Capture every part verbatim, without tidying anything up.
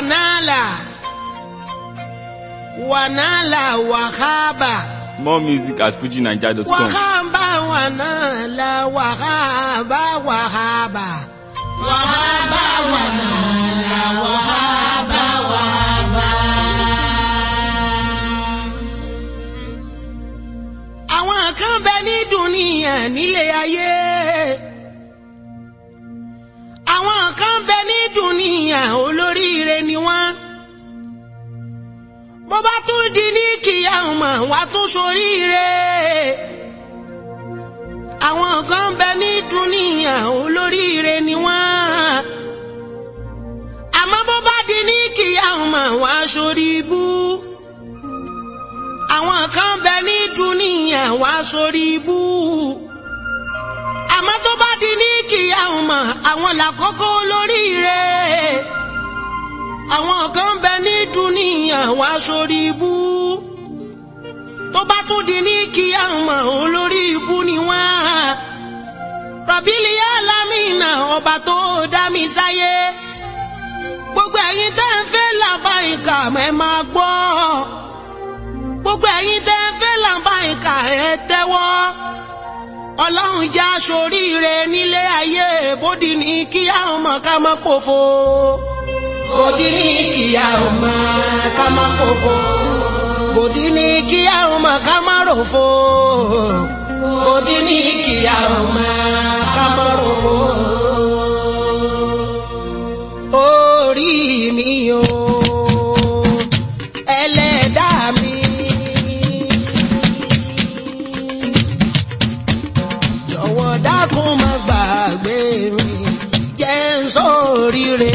wanala wanala wahaba. More music at fuji naija dot com. Wahaba wanala wahaba wahaba wahaba wanala wahaba wahaba. Àwọn kan bẹ ní dùnìyà nílé ayé. Àwọn kan bẹ ní dùnìyà olóríire ni wọ́n. Bó bá tún di ní kíyámà wá tún ṣoríire. Àwọn kan bẹ ní dùnìyà olóríire ni wọ́n. Àmọ́ bó bá di ní kíyámà wá ṣorí ibú. Àwọn kan bẹ ní dùnìyà wá ṣorí ibú. Àmọ́ tó bá di ní kíyámà àwọn làkọ́kọ́ olóríire. Àwọn kan bẹ ní dùnìyà wá sórí ibú. Tó bá tún di ní kíyámà olórí ibú ni wọ́n. Rọ̀bílì Alámìnà ọba tó dá mi sáyé. Gbogbo ẹ̀yin tẹ́ ń fẹ́ làbáyìíká ẹ máa gbọ́. Gbogbo ẹ̀yin tẹ́ ń fẹ́ làbáyìíká ẹ tẹ́wọ́. Ọlọ́run já ṣoríire nílé ayé bódì ní kíyámà ká má pòfo. Bòdì ní kíyámà ká má pòfo. Bòdì ní kíyámà ká má ròfo. Bòdì ní kíyámà ká má ròfo. Orí mi o, ẹlẹ́dàá mi. Jọ̀wọ́ dákun má gbàgbé mi, jẹ́ n ṣoríire.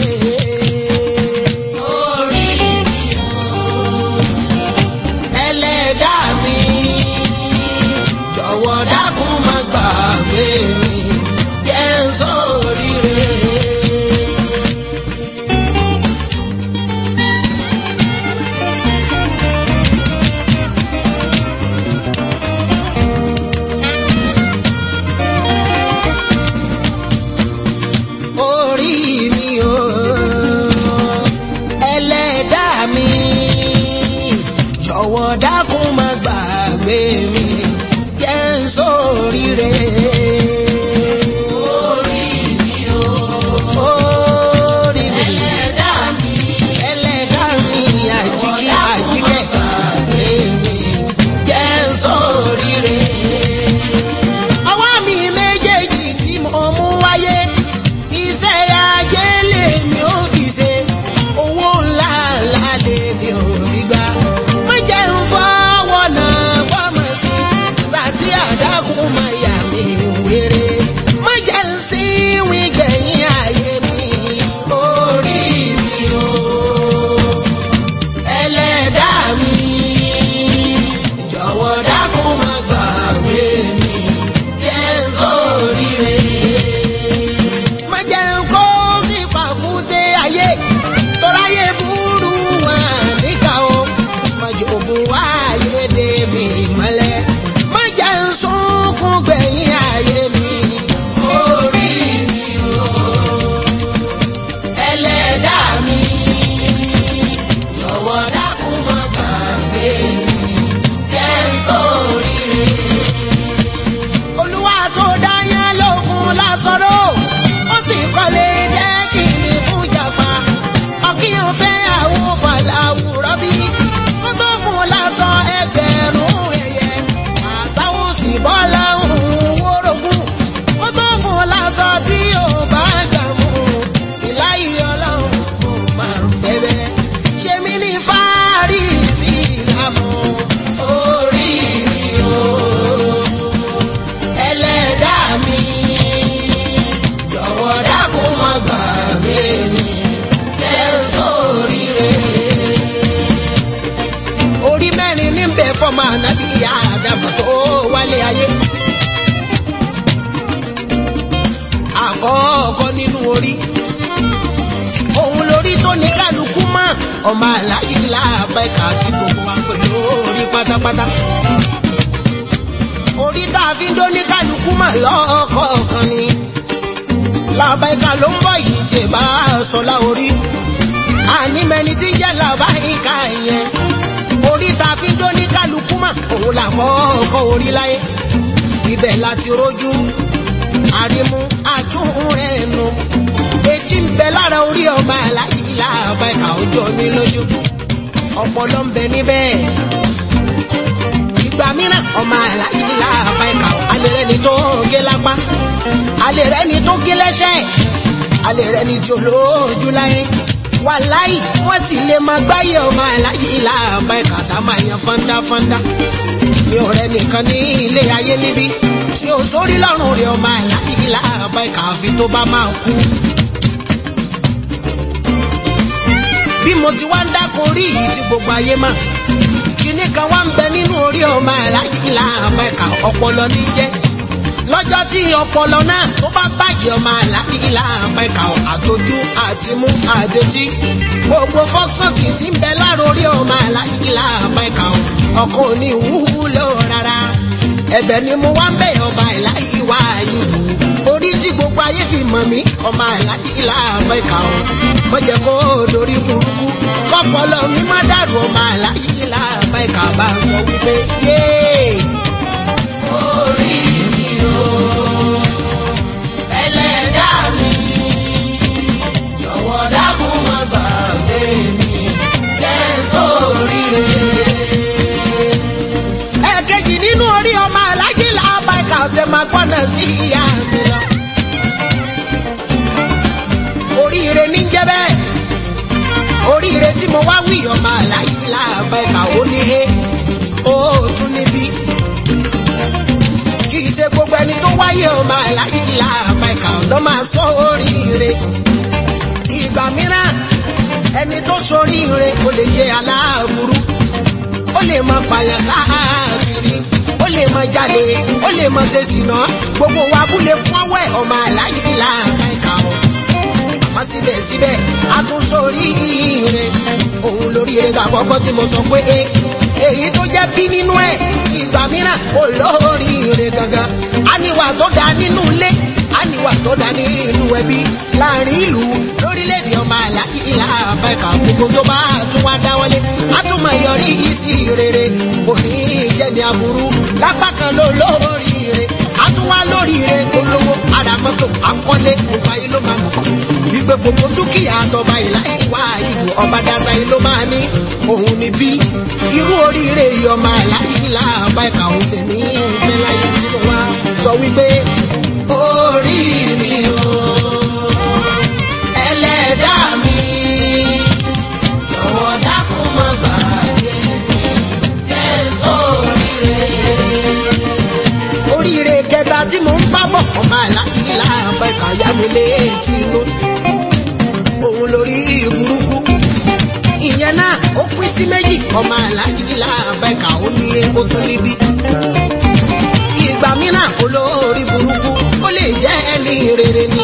Ọmọ aláàjì láàbẹ̀ká tí gbogbo wa pè lórí pátápátá. Orí tá a fi ń dó ní kálukú mà lọ́kọ̀ọ̀kan ni. Láàbẹ̀ká ló ń bọ̀ yìí tí bá sọlá orí. Àní mẹ́ni ìka yẹn orí ta fi ń dó ní kálukú mà òun làkọ́kọ́ orí láyé ibẹ̀ láti rojú àrímú àtúnrẹ̀ nù etí ń bẹ lára orí ọmọ aláìlá àbá ìka ọjọ́ mi lójú ọpọlọ ń bẹ níbẹ̀ ìgbà mìíràn ọmọ aláìlá àbá ìka alẹ́ rẹ̀ ni tó gé lápá alẹ́ rẹ̀ ni tó gé lẹ́sẹ̀ alẹ́ rẹ̀ ni tí olójú láyé wàláì wọ́n sì lè máa gbáyé ọmọ aláìlá àbá ìka tá máa yan fọ́ndáfọ́ndá mi ò rẹ̀ nìkan ní ilé ayé níbí tí ó sórí lọ́rùn rẹ̀ ọmọ aláìlá àbá ìka àfi tó bá máa kú. bí mo ti wá ń dákun orí yìí tí gbogbo ayé mà kíní kan wá ń bẹ nínú orí ọmọ aláìlá àbá ìka ọpọlọ ní jẹ́ lọ́jọ́ tí ọpọlọ náà tó bá bàjẹ́ ọmọ aláìlá àbá ìka àtọjú àtimú àdétí gbogbo fọ́ksọ̀sì tí ń bẹ lára orí ọmọ aláìlá àbá ìka ọkọ ní wúlò rárá ẹ̀bẹ̀ ni mo wá ń bẹ̀ ọba ìláyíwá ìlú orí tí gbogbo ayé fi mọ̀ mí ọmọ aláìlá àbá ìka mo jẹ́ kó lórí burúkú kọ́pọ̀lọ́ mi má dàrú ọmọ aláìlá àbá ìka bá ń sọ wípé yéé orí mi o ẹlẹ́dàá mi jọ̀wọ́ dákun má gbàgbé mi kẹ́sọ̀ oríire. ẹ̀kejì nínú orí ọmọ aláìlá àbá ìka ọ̀sẹ̀ máa gbọ́dọ̀ sí ìyá mi lọ. oríire ní jẹ́ bẹ́ẹ̀ oríire tí mo wá wí ọmọ aláìlá àbá ìka ó ní he ó tún níbí kì í ṣe gbogbo ẹni tó wáyé ọmọ aláìlá àbá ìka ló máa sọ oríire ìgbà mìíràn ẹni tó ṣoríire ó lè jẹ aláàbùrú ó lè máa pààyàn káàkiri ó lè máa jalè ó lè máa ṣe ṣìnà gbogbo wa abúlé fún ọwọ́ ẹ̀ ọmọ aláìlá àbá ìka ọ̀ àmọ́ síbẹ̀síbẹ̀ a tún ṣoríire òun lóríire àkọ́kọ́ tí mo sọ pé e èyí tó jẹ́ bí nínú ẹ̀ ìgbà mìíràn olóríire gangan àníwà tó dá nínú ilé àníwà tó dá nínú ẹbí láàrin ìlú lórílẹ̀‐èdè ọmọ aláìlá àbá ìka gbogbo tó bá tún wá dáwọ́lé a tún máa yọrí sí rere kò ní jẹ́ ní aburú lápá kan ló lóríire a tún wá lóríire olówó ara mọ́tò akọ́lé gbogbo ayé ló máa mọ̀ wípé gbogbo dúkìá tọba ìláyíwá ìlú ọba dáṣà yìí ló máa ní òun ní bí irú oríire yìí ọmọ aláìlá àbá ìka òun tèmi fẹ́ láyé nínú wa sọ wípé orí mi o ẹlẹ́dàá mi jọ̀wọ́ dákun má gbàgbé mi kẹ́sọ̀ oríire. oríire kẹta tí mo ń bá bọ̀ ọmọ aláìlá àbá ìka yá mi létí inú òun lórí burúkú ìyẹn náà ó pín sí méjì ọmọ aláìlá àbá ìka ó ní ó tún níbí ìgbà mìíràn olórí burúkú ó lè jẹ́ ẹni rere ni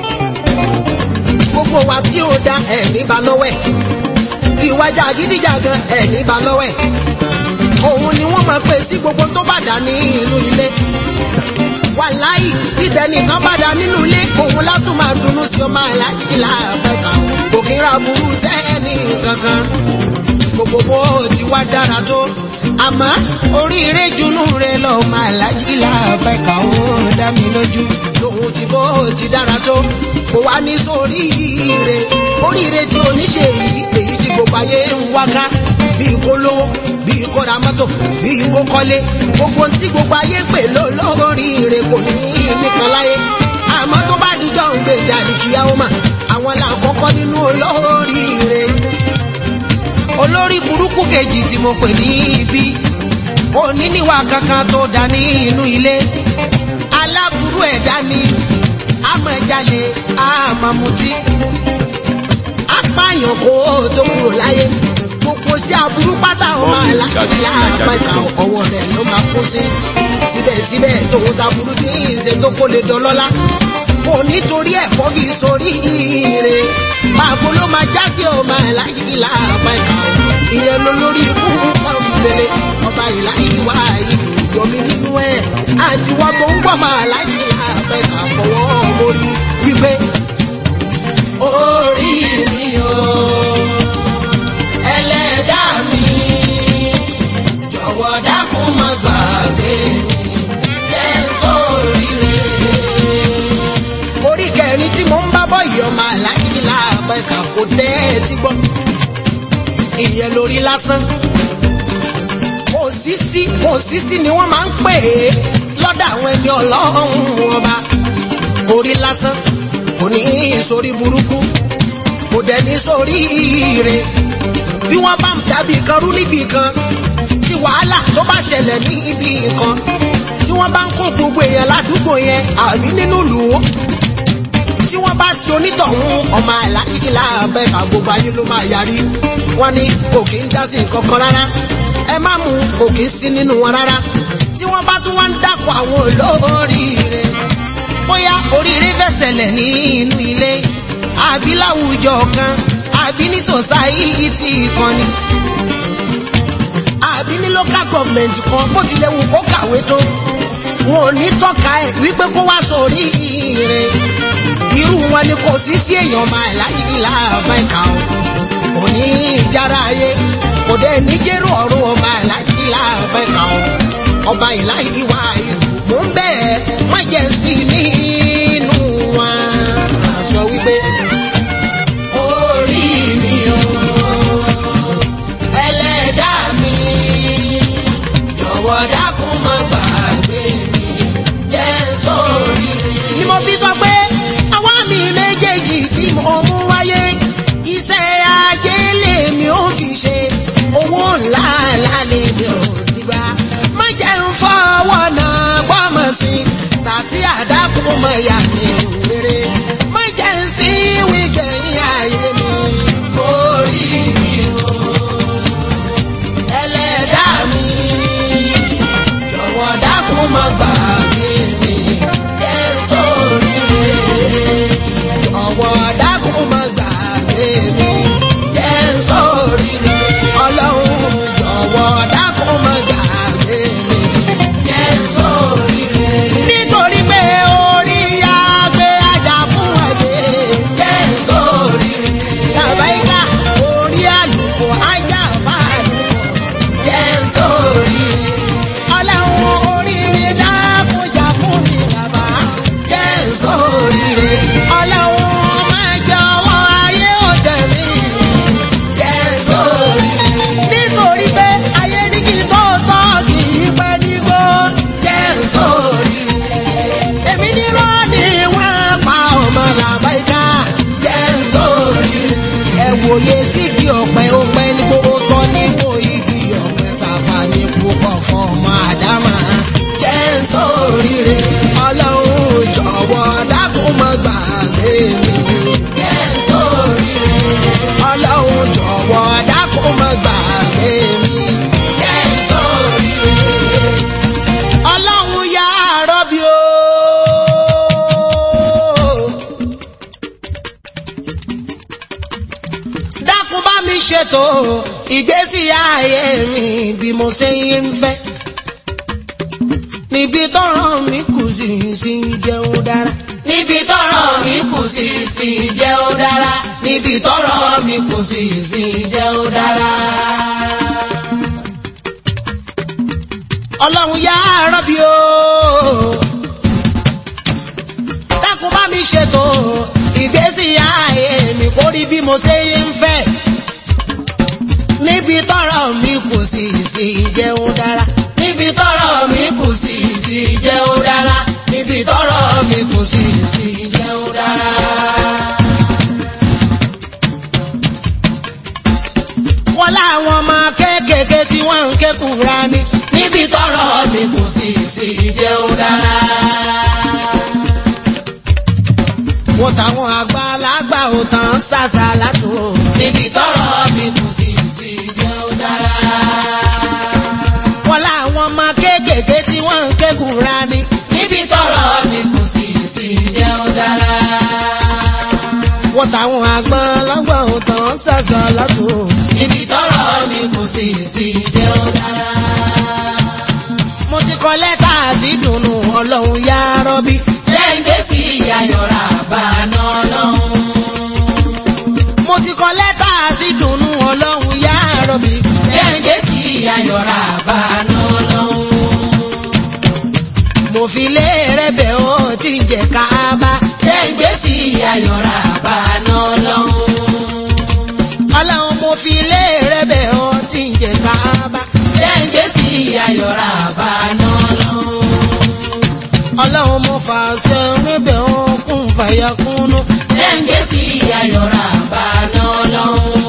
gbogbo wa tí ó dá ẹ̀mí ba lọ́wọ́ ẹ̀ ìwà jàgídíjàgan ẹ̀mí ba lọ́wọ́ ẹ̀ òun ni wọ́n máa pè sí gbogbo tó bá dá ní inú ilé wàláì ìtẹnìkan bá dá nínú ilé òun látún máa dunnú sí ọmọ aláìlá àbá ìka kò kí ń ra burú sẹ́ni kankan gbogbo bó ti wá dára tó àmọ́ oríire junú rẹ lọ ọmọ aláìlá àbá ìka ó dá mi lójú lòun ti bó ti dára tó kò wá ní sóríire oríire tí oníṣe yìí èyí tí gbogbo ayé ń wáká bí kò lówó bí kò ra mọ́tò bí kò kọ́lé gbogbo tí gbogbo ayé pè lólóríire kò ní nìkan láyé àmọ́ tó bá dijọ́ ń gbé jáde kíyàwó mà àwọn làkọ́kọ́ nínú olóríire olórí burúkú kejì tí mo pè ní ibi òní níwà kankan tó dá ní inú ilé aláburú ẹ̀dá ni àmọ́ jalè àmọ́ mutí apáyàn kó tó kúrò láyé gbogbo sí aburú pátá ọmọ aláìlá àbá ìka ọwọ́ rẹ̀ ló máa kó sí síbẹ̀síbẹ̀ tòun taburú tí ń ṣe tó kó lè dọlọ́lá kò nítorí ẹ̀kọ́ kì í sórí ire pàfó ló máa já sí ọmọ aláìlá àbá ìka ìyẹn ló lórí ikú pọ́npẹ́lẹ́ ọba ìláyíwá ìlú yọmí nínú ẹ̀ àti wọ́n tó ń gbọ́ ọmọ aláìlá àbá ìka fọwọ́ mórí wípé orí mi o ẹlẹ́dàá tẹ́tí gbọ́ ìyẹn lórí lásán òsísí òsísí ni wọ́n máa ń pè é lọ́dọ̀ àwọn ẹni ọlọ́run ọba orí lásán kò ní sórí burúkú kò dẹ̀ ní sórí ire bí wọ́n bá ń dàbí kan rú níbì kan tí wàhálà tó bá ṣẹlẹ̀ ní ibi kan tí wọ́n bá ń kó gbogbo èèyàn ládùúgbò yẹn àbí nínú ìlú tí wọ́n bá ṣe onítọ̀hún ọmọ àìláyé láàbẹ̀ka gbogbo ayé ló máa yarí wọ́n ní òkè ń dá sí nǹkan kan rárá ẹ má mú òkè sí nínú wọn rárá tí wọ́n bá tún wá ń dákọ̀ àwọn olóríire bóyá oríire fẹ́ ṣẹlẹ̀ nínú ilé àbí láwùjọ kan àbí ní sòsáìtì kan ni àbí ní local government kan bó tilẹ̀ wù kó kàwé tó wọn ò ní tọ́ka ẹ̀ wípé kó wá sórí ire irú wọn ni kò sí sí èèyàn máa láyé láàbá ìka o kò ní ìjára ayé kò dé ní jẹ́rù ọ̀run ọba láyé láàbá ìka o ọba ìláyé wá ìlú mò ń bẹ́ẹ̀ má jẹ́ sí nínú wọn sọ wípé orí mi o ẹlẹ́dàá mi jọ̀wọ́ dákun má gbàgbé mi jẹ́ sórí ni mo fi sọ pé àwa mi méjèèjì tí mo mú wáyé iṣẹ́ ajé lèmi ò fi ṣe owó ńlá ńlá lèmi ò ti gbà má jẹ́ ń fọwọ́ náà gbọ́mọ̀ sí sàtí àdákùn mọ̀ ìyá mi rere má jẹ́ ń sí wíkẹ̀yìn ayé mi orí mi o ẹlẹ́dàá mi jọ̀wọ́ dákun má gbàgbé mi jẹ́ sórí jọ̀wọ́ dákun má gbàgbé mi jẹ́ sórí ọlọ́run jọ̀wọ́ dákun má gbàgbé mi jẹ́ sórí nítorí pé orí agbe ajá fún ẹgbẹ́ jẹ́ sórí làbáyíká orí àlùkò ajá fàlùkò jẹ́ sórí ọlọ́run orí mi dákun jà fún mi bàbá jẹ́ sórí ọlọ́run máa jọ̀wọ́ ayé ọ̀tẹ̀ mi jẹ́ sórí nítorí pé ayé ní kí tó tọ́ kì í pẹ́ nígbó jẹ́ sórí èmi ní rọ́ọ̀dì wọ́n pa ọmọ làbáyíká jẹ́ sórí ẹ wòye sí igi ọ̀pẹ ọ̀pẹ ní gbogbo tọ́ nípò igi ọ̀pẹ ṣàǹfààní púpọ̀ fún ọmọ àdámà jẹ́ sórí ọlọ́run jọ̀wọ́ dákun má gbàgbé mi jẹ́ sórí ọlọ́run jọ̀wọ́ dákun má gbàgbé mi jẹ́ sórí ọlọ́run yá rọ́bì o dákun bá mi ṣètò ìgbésí ayé mi bí mo ṣe ń fẹ́ níbi tọ́rọ̀ mi kù sí sí jẹ́ ó dára níbi tọ́rọ̀ mi kù sí sí jẹ́ ó dára níbi tọ́rọ̀ mi kù sí sí jẹ́ ó dára. ọlọ́run yá rọ́bì o dákun bá mi ṣètò ìgbésí ayé mi kó rí bí mo ṣe ń fẹ́ níbi tọ́rọ̀ mi kù sí sí jẹ́ ó dára níbi tọ́rọ̀ mi kù sí sí jẹ́ ó dára níbi tọ́rọ̀ mi kù sí sí jẹ́ ó dára. wọ́n láwọn ọmọ kéékèèké tí wọ́n ń ké Kùránì níbi tọ́rọ̀ mi kù sí sí jẹ́ ó dára. wọ́n táwọn àgbàlagbà ò tán ṣàṣà látò níbi tọ́rọ̀ mi kù sí sí jẹ́ ó dára. wọ́n láwọn ọmọ kéékèèké tí wọ́n ń ké Kùránì níbi tọ́rọ̀ mi kù sí sí jẹ́ ó dára. wọ́n táwọn àgbàlagbà ò tán ṣàṣà látò níbi tọ́rọ̀ mi kù sí sí jẹ́ ó dára. mo ti kọ lẹ́tà sí dùnú ọlọ́run yá rọ́bí lẹ́ǹdẹ́ sí ayọ̀rá àbáná ọlọ́run. mo ti kọ lẹ́tà sí dùnú ọlọ́run yá rọ́bí lẹ́ǹdẹ́ sí ayọ̀rá àbáná ọlọ́run. mo fi lé rẹ́bẹ̀ ó ti ń jẹ káábá lẹ́ǹdẹ́ sí ayọ̀rá àbáná ọlọ́run. mo fi lé rẹ bẹ̀ ọ́ tí ń jẹ káàbá. Jẹ́ǹgbé sí ayọ̀rá àbáná lọ. Ọlọ́run mo fà ṣe rẹ bẹ̀ ọ́ kún fàyà kúnnú. Jẹ́ǹgbé sí ayọ̀rá àbáná lọ.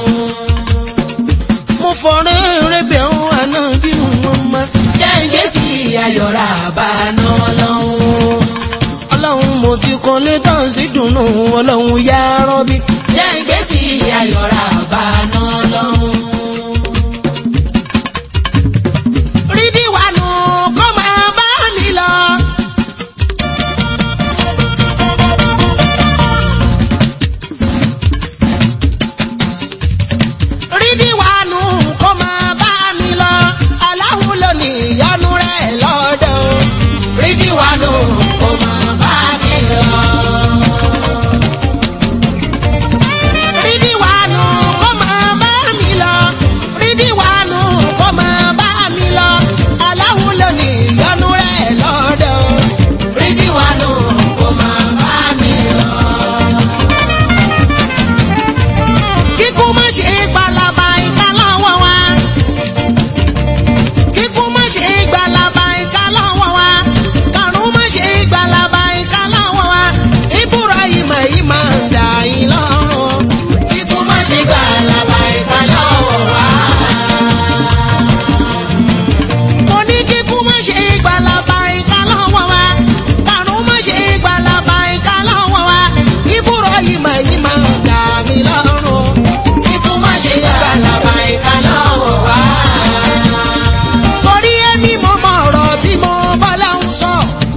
Mo fọ̀rẹ́ rẹ bẹ̀ ọ́ àná bí wọ́n mọ́. Jẹ́ǹgbé sí ayọ̀rá àbáná lọ. Ọlọ́run mo ti kọ́lé tán sí dùnú Ọlọ́run yá rọ́bí. Jẹ́ǹgbé sí ayọ̀rá àbáná lọ. Rídíwánù kó máa bá mi lọ. Rídíwánù kó máa bá mi lọ. Aláwo ló ní ìyọ́nú rẹ̀ lọ́dọ̀. Rídíwánù kó máa bá mi lọ. Rídíwánù kó máa bá mi lọ. Rídíwánù kó máa bá mi lọ. Aláwo ló ní ìyọ́nú rẹ̀ lọ́dọ̀. Rídíwánù kó máa bá mi lọ. Kíkú má ṣe gbalaba ìka lọ́wọ́ wa. Kíkú má ṣe gbalaba ìka lọ́wọ́ wa. Kàrún má ṣe gbalaba ìka lọ́wọ́ wa. Ibrahim yìí máa ń dà yín lọ́rùn. Kíkú má ṣe gbalaba ìka lọ́wọ́ wa. Mo ní kíkú má ṣe gbalaba ìka lọ́wọ́ wa. Kàrún má ṣe gbalaba ìka lọ́wọ́ wa. Ibrahim yìí máa ń dà mí lọ́rùn. Kíkú má ṣe gbalaba ìka lọ́wọ́ wa. Torí èmi mo mọ ọ̀rọ̀ tí mo bá láhùn sọ.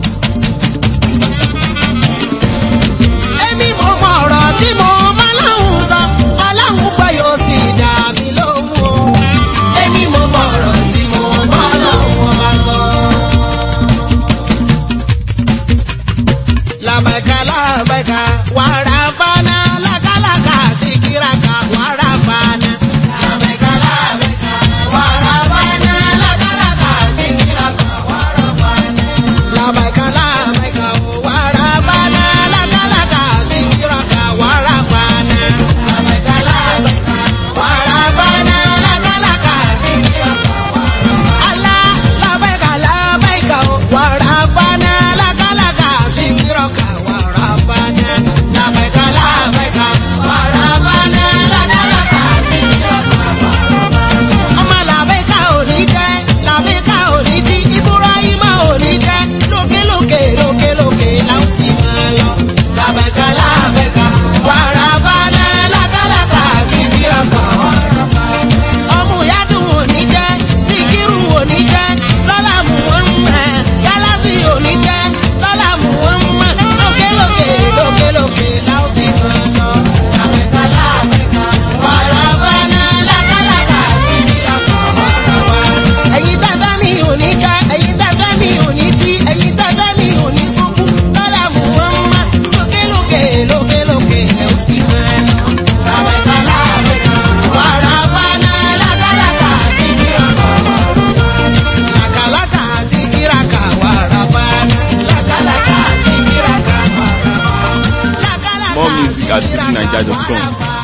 Èmi mo mọ ọ̀rọ̀ tí mo bá láhùn sọ. Ọlọ́hun gbọ́ yóò sì dá mi lóhùn o. Èmi mo mọ ọ̀rọ̀ tí mo bá láhùn bá sọ. Làbàkà làbàkà wàrà fana lákàlàkà síkíràkà wàrà fana. Làbàkà làbàkà wàrà fana lákàlàkà síkíràkà wàrà fana. Làbàkà làbàkà wàrà fana lákàlàkà síkíràkà wàrà fana. Làbàkà làbàkà wàrà fana lákàlàkà síkíràkà wàrà fana. Allah làbàkà làbàkà wàrà fana lákàlàkà síkíràkà wàrà fana. Làbàkà làbàkà wàrà fana lákàlàkà síkíràkà wàrà fana. Ọmọ làbàkà ò ní jẹ́, làbàkà ò ní jí, Ibrahim ò ní jẹ́, lókèlókè lókèlókè láwọn sì máa lọ. Làbàkà làbàkà wàrà fana lákàlàkà síkíràkà wàrà fana. Ọmọ ìyádùn ò ní jẹ́, síkírù ò ní jẹ́, lọ́lá mú wọn mọ̀, gálásì ò ní jẹ́, lọ́lá mú wọn mọ̀, lókèlókè lókèlókè láwọn sì máa lọ. Làbàkà làbàkà wàrà fana lákàlàkà síkíràkà wàrà fana. Ẹ̀yin tẹ́fẹ́ mi ò ní jẹ́, ẹ̀yin tẹ́fẹ́ mi ò ní jí, ẹ̀yin tẹ́fẹ́ mi ò ní sunkún, lọ́lá mú wọn mọ̀, lókèlókè lókèlókè láwọn sì máa lọ. Làbàkà làbàkà wàrà fana lákàlàkà síkíràkà wàrà fana. Lákàlàkà síkíràkà wàrà fana. Lákàlàkà síkíràkà wàrà fana. More music at fuji naija dot com.